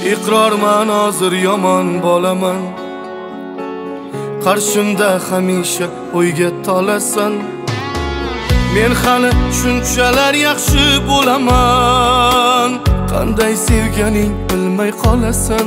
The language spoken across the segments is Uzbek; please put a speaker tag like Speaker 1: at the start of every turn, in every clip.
Speaker 1: iqrorman hozir yomon bolaman. Qarshimda hamisha o'yga tolasan. Men hali shunchalar yaxshi bo'laman. Qanday sevganing bilmay qolasan.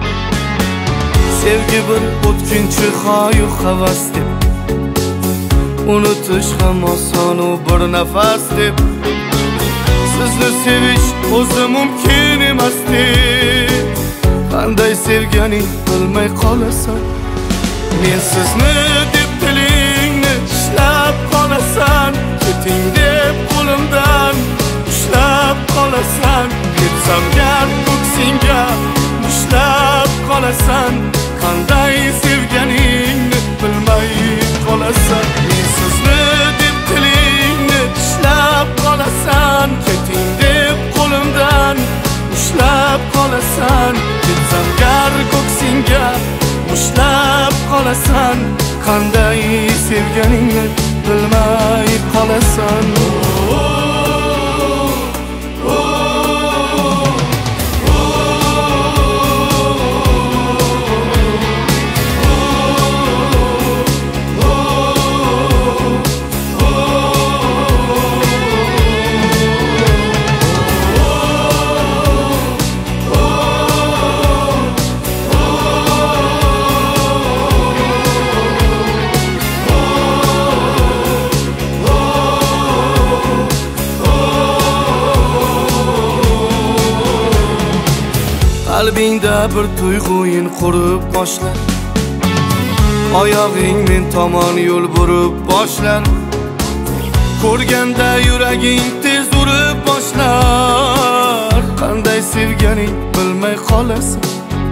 Speaker 1: Sevgi bir o'tkinchi xoyu havas deb, unutish ham oson u bir nafas deb. Sizni sevish o'zi mumkin emas deb, qanday sevganing bilmay qolasan. Men sizni deb tilingni ishlab qolasan. Keting deb qo'limdan ushlab qolasan. Ketsam gar ko'ksingga ushlab qolasan. Qanday sevganingni bilmay qolasan. Men sizni deb tilingni ishlab qolasan. Keting deb qo'limdan ushlab qolasan. Ketsam gar ko'ksingga ushlab qolasan. Qanday sevganingni bilmay qolasan. Qalbingda bir tuyg'uing qurib boshlar. Oyog'ing men tomon yo'l burib boshlar. Ko'rganda yuraging tez urib boshlar. Qanday sevganing bilmay qolasan.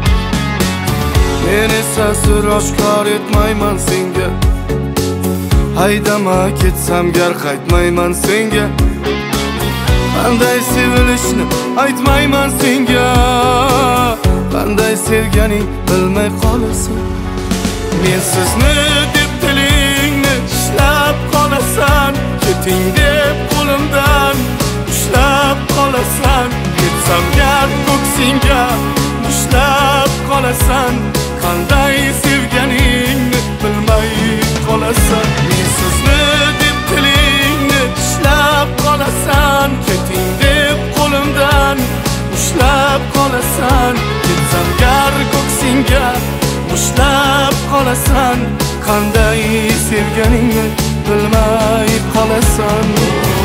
Speaker 1: Men esa sir oshkor etmayman senga. Haydama ketsam gar qaytmayman senga. Qanday sevilishni aytmayman senga. Qanday sevganing bilmay qolasan. Men sizni deb tilingni ishlab qolasan. Keting deb qo'limdan ushlab qolasan. Ketsam gar ko'ksingga ushlab qolasan. Qanday sevganingni bilmay qolasan. Men sizni deb tilingni ishlab qolasan. Keting deb qo'limdan ushlab qolasan. Ketsam gar ko'ksingga ushlab qolasan. Qanday sevganingni bilmay qolasan.